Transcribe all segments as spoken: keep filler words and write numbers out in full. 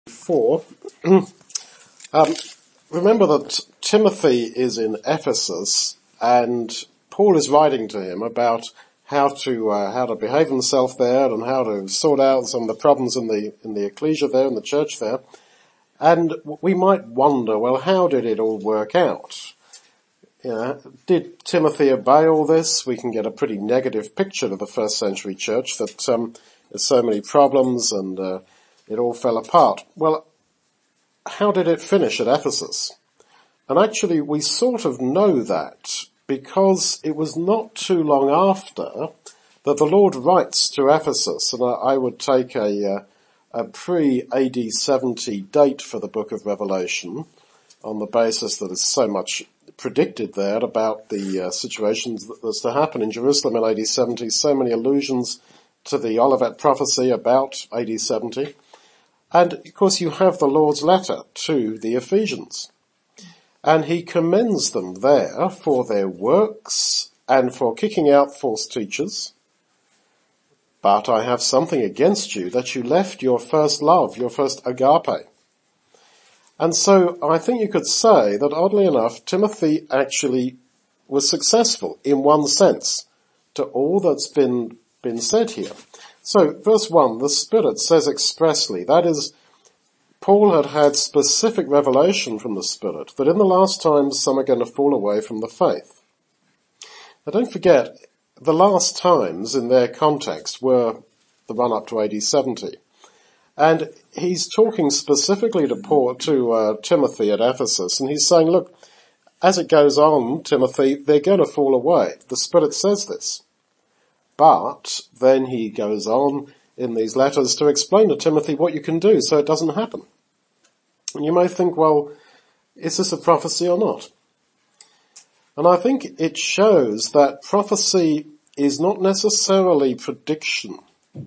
Four. um, remember that Timothy is in Ephesus, and Paul is writing to him about how to uh, how to behave himself there and how to sort out some of the problems in the in the ecclesia there, in the church there. And we might wonder, well, how did it all work out? You know, did Timothy obey all this? We can get a pretty negative picture of the first century church, that um, there's so many problems and uh, it all fell apart. Well, how did it finish at Ephesus? And actually we sort of know that because it was not too long after that the Lord writes to Ephesus, and I, I would take a, uh, a pre-A D seventy date for the book of Revelation on the basis that there's so much predicted there about the uh, situations that was to happen in Jerusalem in A D seventy, so many allusions to the Olivet prophecy about A D seventy. And of course you have the Lord's letter to the Ephesians. And he commends them there for their works and for kicking out false teachers. But I have something against you, that you left your first love, your first agape. And so I think you could say that oddly enough, Timothy actually was successful in one sense to all that's been, been said here. So verse one, the Spirit says expressly, that is, Paul had had specific revelation from the Spirit that in the last times some are going to fall away from the faith. Now don't forget, the last times in their context were the run up to A D seventy. And he's talking specifically to Paul, to uh, Timothy at Ephesus, and he's saying, look, as it goes on, Timothy, they're going to fall away. The Spirit says this. But then he goes on in these letters to explain to Timothy what you can do so it doesn't happen. And you may think, well, is this a prophecy or not? And I think it shows that prophecy is not necessarily prediction.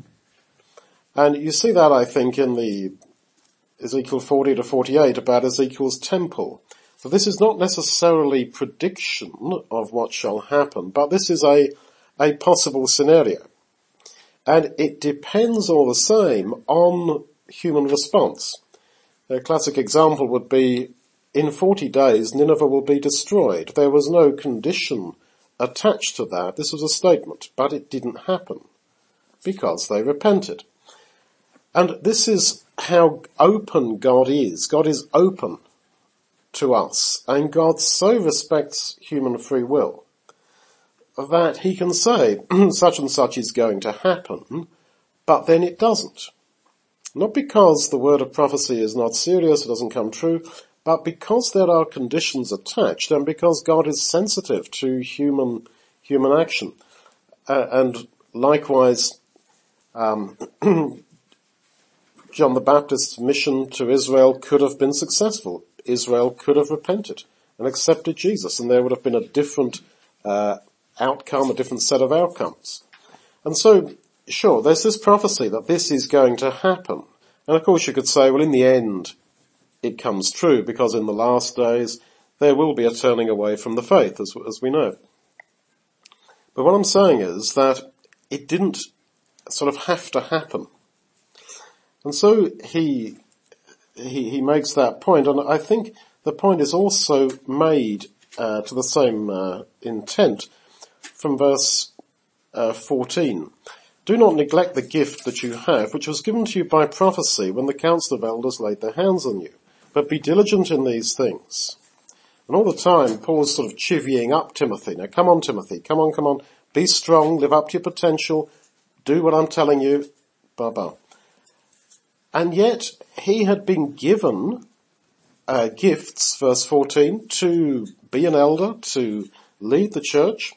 And you see that, I think, in the Ezekiel forty to forty-eight about Ezekiel's temple. So this is not necessarily prediction of what shall happen, but this is a, a possible scenario. And it depends all the same on human response. A classic example would be, in forty days, Nineveh will be destroyed. There was no condition attached to that. This was a statement, but it didn't happen because they repented. And this is how open God is. God is open to us, and God so respects human free will that he can say, such and such is going to happen, but then it doesn't. Not because the word of prophecy is not serious, it doesn't come true, but because there are conditions attached, and because God is sensitive to human human action. Uh, and likewise, um, John the Baptist's mission to Israel could have been successful. Israel could have repented and accepted Jesus, and there would have been a different uh, outcome, a different set of outcomes. And so, sure, there's this prophecy that this is going to happen. And of course you could say, well, in the end, it comes true, because in the last days, there will be a turning away from the faith, as, as we know. But what I'm saying is that it didn't sort of have to happen. And so he, he, he makes that point, and I think the point is also made, uh, to the same, uh, intent from verse, uh, fourteen. Do not neglect the gift that you have, which was given to you by prophecy when the council of elders laid their hands on you. But be diligent in these things. And all the time, Paul's sort of chivying up Timothy. Now come on, Timothy, come on, come on. Be strong, live up to your potential, do what I'm telling you, blah, blah. And yet, he had been given uh, gifts, verse fourteen, to be an elder, to lead the church.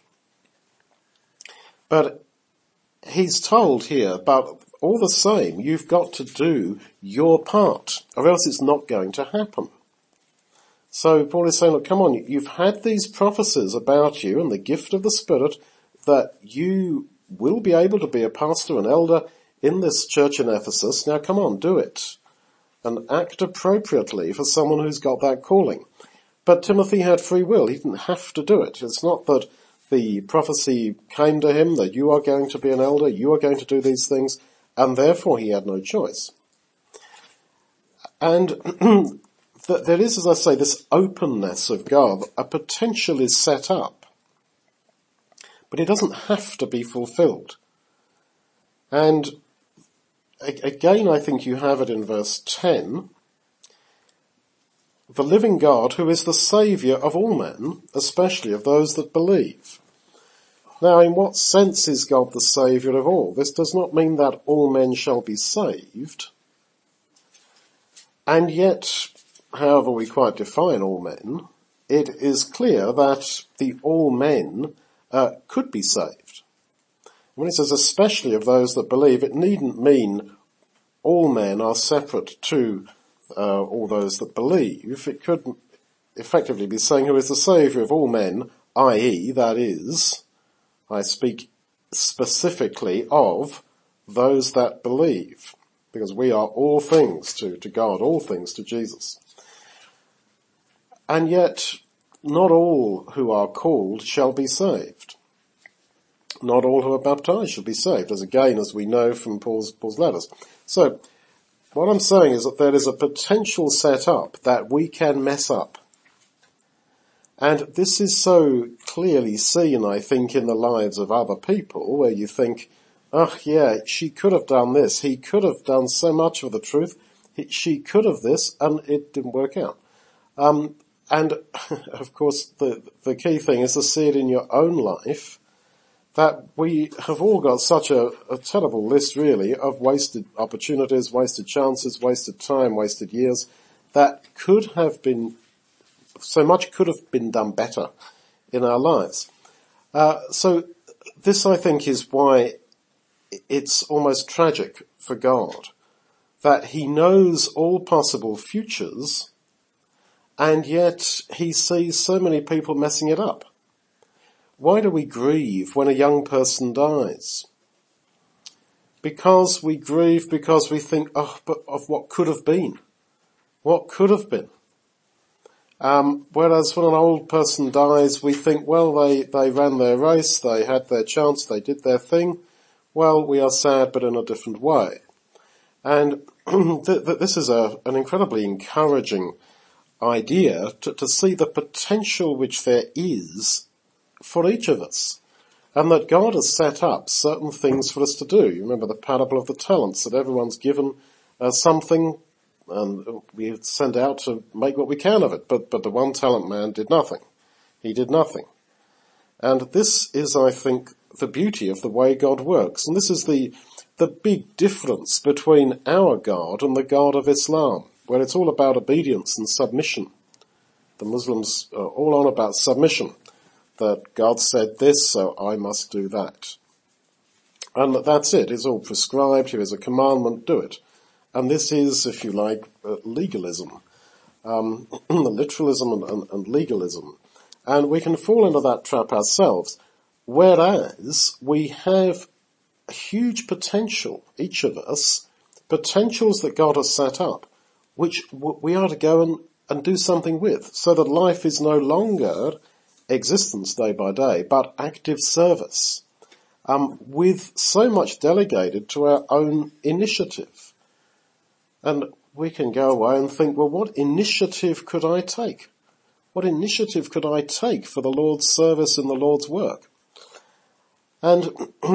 But he's told here, but all the same, you've got to do your part, or else it's not going to happen. So Paul is saying, look, come on, you've had these prophecies about you and the gift of the Spirit that you will be able to be a pastor, an elder, in this church in Ephesus. Now come on, do it. And act appropriately for someone who's got that calling. But Timothy had free will. He didn't have to do it. It's not that the prophecy came to him that you are going to be an elder, you are going to do these things, and therefore he had no choice. And there is, as I say, this openness of God. A potential is set up, but it doesn't have to be fulfilled. And again, I think you have it in verse ten. The living God, who is the Saviour of all men, especially of those that believe. Now, in what sense is God the Saviour of all? This does not mean that all men shall be saved. And yet, however we quite define all men, it is clear that the all men uh, could be saved. When it says especially of those that believe, it needn't mean all men are separate to uh, all those that believe. It could effectively be saying who is the Saviour of all men, that is, that is, I speak specifically of those that believe, because we are all things to, to God, all things to Jesus. And yet, not all who are called shall be saved. Not all who are baptized shall be saved, as again, as we know from Paul's, Paul's letters. So, what I'm saying is that there is a potential set up that we can mess up. And this is so clearly seen, I think, in the lives of other people, where you think, oh yeah, she could have done this, he could have done so much of the truth, he, she could have this, and it didn't work out. Um, and, of course, the, the key thing is to see it in your own life, that we have all got such a, a terrible list, really, of wasted opportunities, wasted chances, wasted time, wasted years, that could have been, so much could have been done better in our lives. Uh, so this, I think, is why it's almost tragic for God, that he knows all possible futures, and yet he sees so many people messing it up. Why do we grieve when a young person dies? Because we grieve because we think, oh, but of what could have been. What could have been. Um, whereas when an old person dies, we think, well, they, they ran their race, they had their chance, they did their thing. Well, we are sad, but in a different way. And th- th- this is a, an incredibly encouraging idea to, to see the potential which there is for each of us, and that God has set up certain things for us to do. You remember the parable of the talents, that everyone's given uh, something, and we send out to make what we can of it. But, but the one talent man did nothing. He did nothing. And this is, I think, the beauty of the way God works. And this is the, the big difference between our God and the God of Islam, where it's all about obedience and submission. The Muslims are all on about submission. That God said this, so I must do that. And that's it. It's all prescribed. Here is a commandment, do it. And this is, if you like, uh, legalism, um, literalism and, and, and legalism. And we can fall into that trap ourselves, whereas we have huge potential, each of us, potentials that God has set up, which w- we are to go and, and do something with, so that life is no longer existence day by day, but active service, um, with so much delegated to our own initiative. And we can go away and think, well, what initiative could I take? What initiative could I take for the Lord's service and the Lord's work? And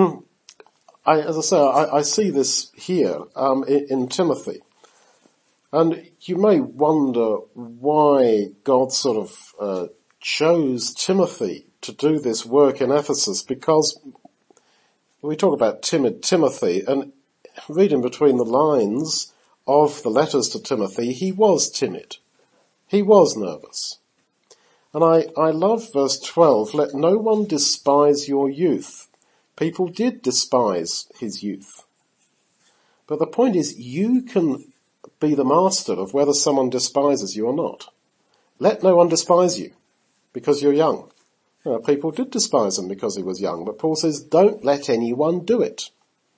I, as I say, I, I see this here um, in, in Timothy. And you may wonder why God sort of uh, chose Timothy to do this work in Ephesus, because we talk about timid Timothy, and reading between the lines of the letters to Timothy, he was timid. He was nervous. And I, I love verse twelve, let no one despise your youth. People did despise his youth. But the point is, you can be the master of whether someone despises you or not. Let no one despise you because you're young. You know, people did despise him because he was young, but Paul says, don't let anyone do it.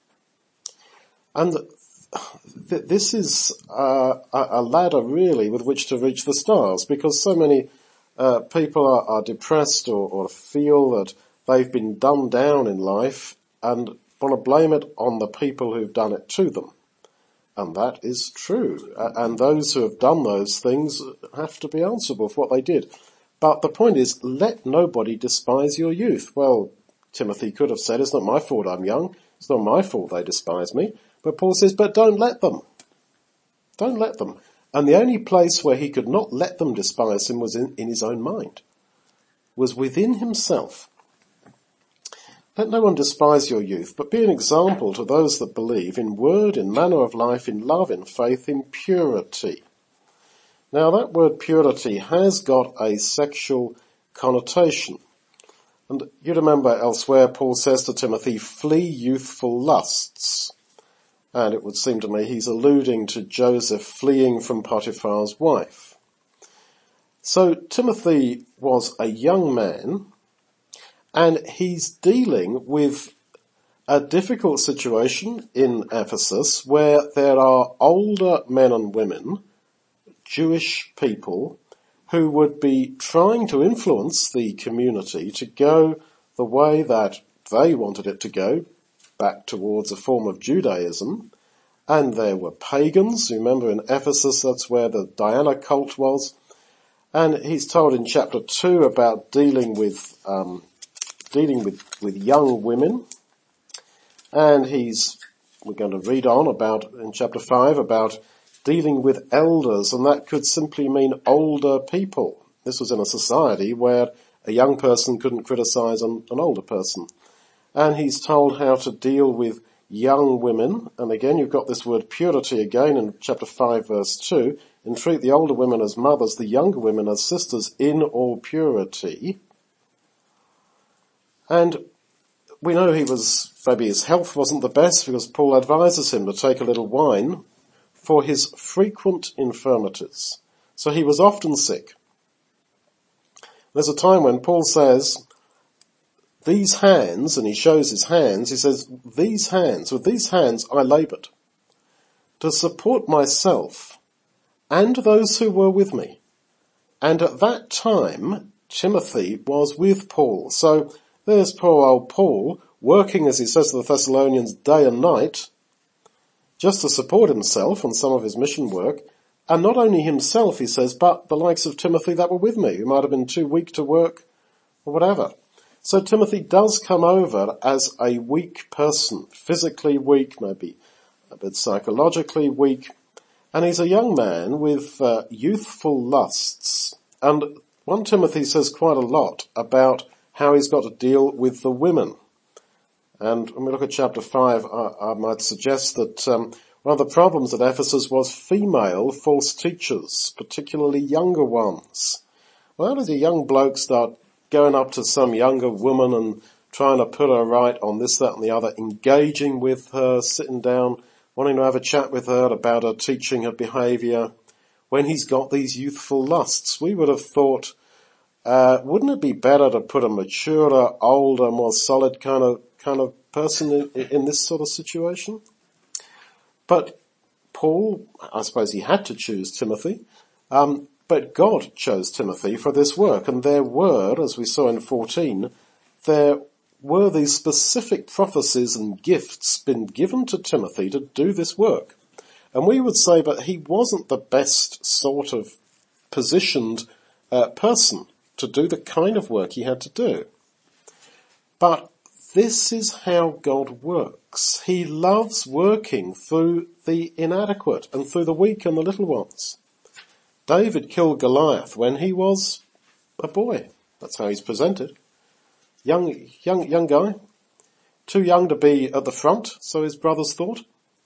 And th- this is uh, a ladder really with which to reach the stars, because so many uh, people are, are depressed or, or feel that they've been dumbed down in life and want to blame it on the people who've done it to them. And that is true. Uh, and those who have done those things have to be answerable for what they did. But the point is, let nobody despise your youth. Well, Timothy could have said, it's not my fault I'm young. It's not my fault they despise me. But Paul says, but don't let them. Don't let them. And the only place where he could not let them despise him was in, in his own mind, was within himself. Let no one despise your youth, but be an example to those that believe in word, in manner of life, in love, in faith, in purity. Now that word purity has got a sexual connotation. And you remember elsewhere Paul says to Timothy, flee youthful lusts. And it would seem to me he's alluding to Joseph fleeing from Potiphar's wife. So Timothy was a young man, and he's dealing with a difficult situation in Ephesus where there are older men and women, Jewish people, who would be trying to influence the community to go the way that they wanted it to go, back towards a form of Judaism. And there were pagans. Remember in Ephesus, that's where the Diana cult was. And he's told in chapter two about dealing with um dealing with, with young women. And he's, we're going to read on about, in chapter five, about dealing with elders, and that could simply mean older people. This was in a society where a young person couldn't criticize an, an older person. And he's told how to deal with young women, and again you've got this word purity again in chapter five verse two, entreat the older women as mothers, the younger women as sisters in all purity. And we know he was, maybe his health wasn't the best because Paul advises him to take a little wine for his frequent infirmities. So he was often sick. There's a time when Paul says, these hands, and he shows his hands, he says, these hands, with these hands I laboured to support myself and those who were with me. And at that time, Timothy was with Paul. So there's poor old Paul working, as he says to the Thessalonians, day and night, just to support himself and some of his mission work. And not only himself, he says, but the likes of Timothy that were with me, who might have been too weak to work or whatever. So Timothy does come over as a weak person, physically weak, maybe a bit psychologically weak. And he's a young man with uh, youthful lusts. And First Timothy says quite a lot about how he's got to deal with the women. And when we look at chapter five, I, I might suggest that um, one of the problems at Ephesus was female false teachers, particularly younger ones. Well, how does a young bloke start going up to some younger woman and trying to put her right on this, that and the other, engaging with her, sitting down, wanting to have a chat with her about her teaching, her behaviour, when he's got these youthful lusts? We would have thought, Uh, wouldn't it be better to put a maturer, older, more solid kind of kind of person in, in this sort of situation? But Paul, I suppose he had to choose Timothy, um, but God chose Timothy for this work, and there were, as we saw in fourteen, there were these specific prophecies and gifts been given to Timothy to do this work. And we would say, but he wasn't the best sort of positioned uh, person to do the kind of work he had to do. But this is how God works. He loves working through the inadequate and through the weak and the little ones. David killed Goliath when he was a boy. That's how he's presented. Young, young, young guy. Too young to be at the front, so his brothers thought.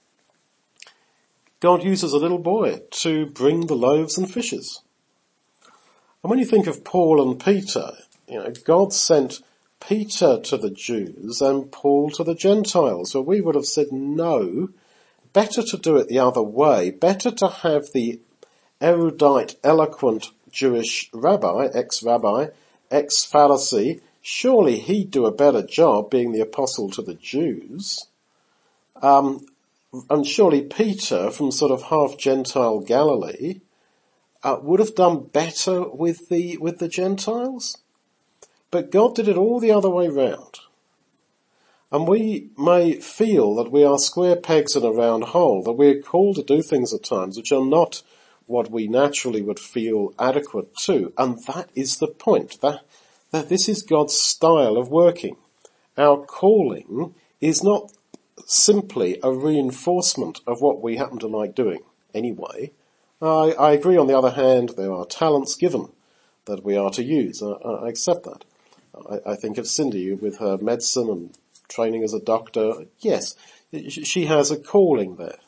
God uses a little boy to bring the loaves and fishes. And when you think of Paul and Peter, you know, God sent Peter to the Jews and Paul to the Gentiles. Well, we would have said no, better to do it the other way, better to have the erudite, eloquent Jewish rabbi, ex-rabbi, ex-Pharisee, surely he'd do a better job being the apostle to the Jews. Um, and surely Peter from sort of half Gentile Galilee Uh, would have done better with the with the Gentiles. But God did it all the other way round. And we may feel that we are square pegs in a round hole, that we're called to do things at times which are not what we naturally would feel adequate to. And that is the point, that, that this is God's style of working. Our calling is not simply a reinforcement of what we happen to like doing anyway. I, I agree, on the other hand, there are talents given that we are to use. I, I accept that. I, I think of Cindy with her medicine and training as a doctor. Yes, she has a calling there.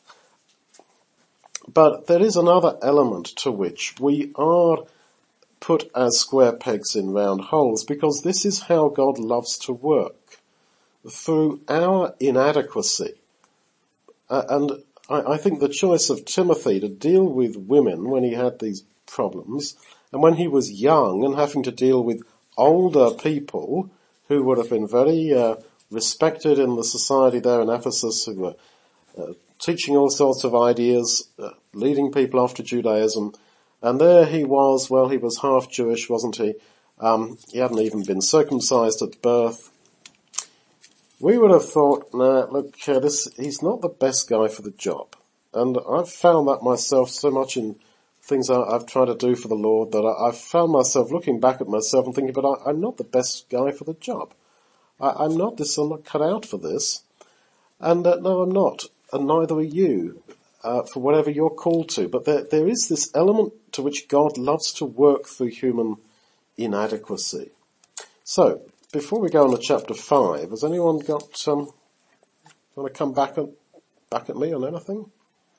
But there is another element to which we are put as square pegs in round holes, because this is how God loves to work, through our inadequacy. Uh, and I, I think the choice of Timothy to deal with women when he had these problems, and when he was young and having to deal with older people who would have been very uh, respected in the society there in Ephesus, who were uh, teaching all sorts of ideas, uh, leading people off to Judaism. And there he was, well, he was half Jewish, wasn't he? Um, he hadn't even been circumcised at birth. We would have thought, nah, look, uh, this, he's not the best guy for the job. And I've found that myself so much in things I, I've tried to do for the Lord, that I, I've found myself looking back at myself and thinking, but I, I'm not the best guy for the job. I, I'm not this, I'm not cut out for this. And uh, no, I'm not. And neither are you, uh, for whatever you're called to. But there, there is this element to which God loves to work through human inadequacy. So, before we go on to chapter five, has anyone got, um, want to come back at, back at me on anything?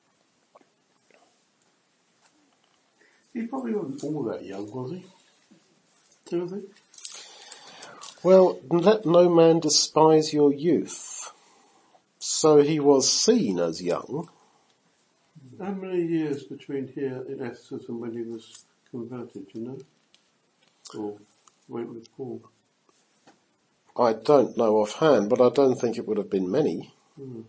He probably wasn't all that young, was he? Timothy? Well, let no man despise your youth. So he was seen as young. How many years between here in Ephesus and when he was converted, you know? Or went with Paul? I don't know offhand, but I don't think it would have been many. Hmm.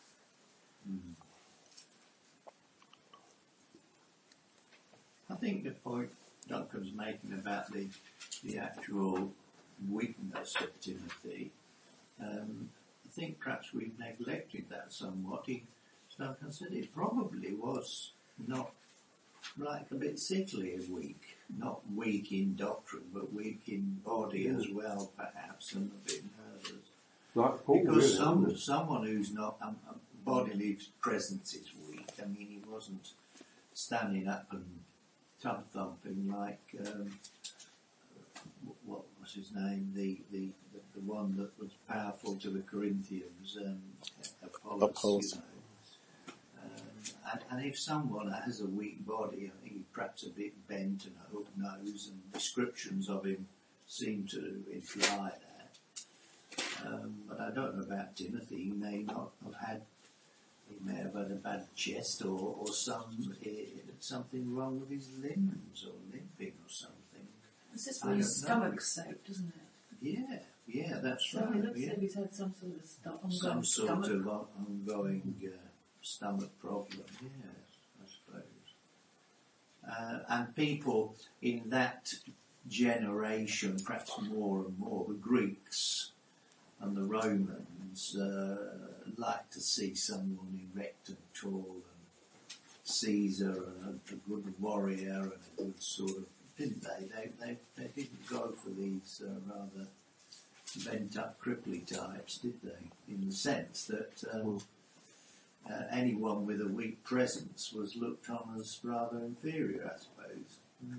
I think the point Duncan's making about the the actual weakness of Timothy, um, I think perhaps we've neglected that somewhat. He, as Duncan said, it probably was not like a bit sickly and weak, not weak in doctrine, but weak in body as well, perhaps, and a bit nervous. Like Paul, because really, some isn't it? someone who's not um, um, bodily presence is weak. I mean, he wasn't standing up and thump thumping like um, what was his name? The, the the the one that was powerful to the Corinthians, um, Apollos. Apollos. You know. um, and, and if someone has a weak body, I think he's perhaps a bit bent and a hook nose, and descriptions of him seem to imply that. Um, but I don't know about Timothy. He may not have had. He may have had a bad chest, or, or some uh, something wrong with his limbs, or limping, or something. It's just when his stomach's soaked, isn't it? Yeah, yeah, that's So right. it looks yeah. like he's had some sort of st- ongoing Some sort stomach. of on- ongoing uh, stomach problem. Yes, I suppose. Uh, and people in that generation, perhaps more and more, the Greeks and the Romans uh, like to see someone erect and tall, and Caesar and a, a good warrior and a good sort of, didn't they? They they, they didn't go for these uh, rather bent up, cripply types, did they? In the sense that um, uh, anyone with a weak presence was looked on as rather inferior, I suppose. Mm.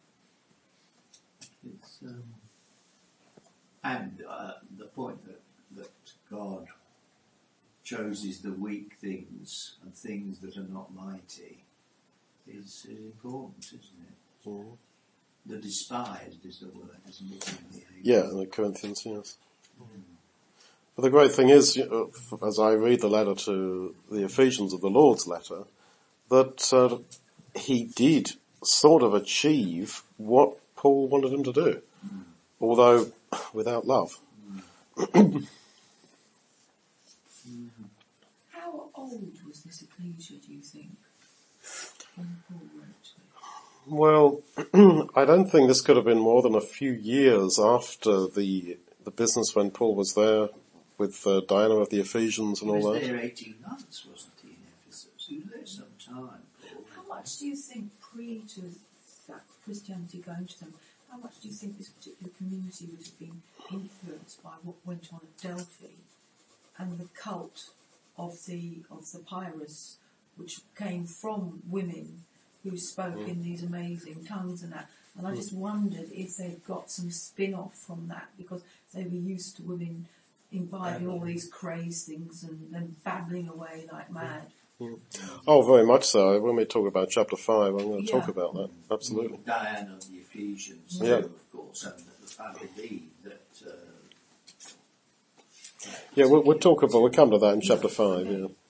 It's, um, and uh, the point that, that God chooses the weak things and things that are not mighty is, is important, isn't it? Mm. The despised is the word, isn't it? In the Yeah, in the Corinthians, yes. Mm. But the great thing is, you know, as I read the letter to the Ephesians of the Lord's letter, that uh, he did sort of achieve what Paul wanted him to do, mm. although without love. Mm. How old was this Ecclesia, do you think, when Paul wrote to it? Well, I don't think this could have been more than a few years after the the business when Paul was there with uh, Diana of the Ephesians and He all was that. there eighteen months, wasn't he, in Ephesus? He was there some time, Paul. How much do you think, pre to that Christianity going to them, how much do you think this particular community would have been influenced by what went on at Delphi and the cult of the of the Pyrrhus, which came from women who spoke mm. in these amazing tongues and that? And I just wondered if they'd got some spin-off from that, because they were used to women imbibing all these crazy things and then babbling away like mad. Mm. Oh, very much so. When we talk about chapter five, I'm going to Yeah. talk about that. Absolutely. Diana of the Ephesians, Yeah. too, of course, and I believe that... Uh, Yeah, we'll, we'll talk about, we'll come to that in chapter five, yeah.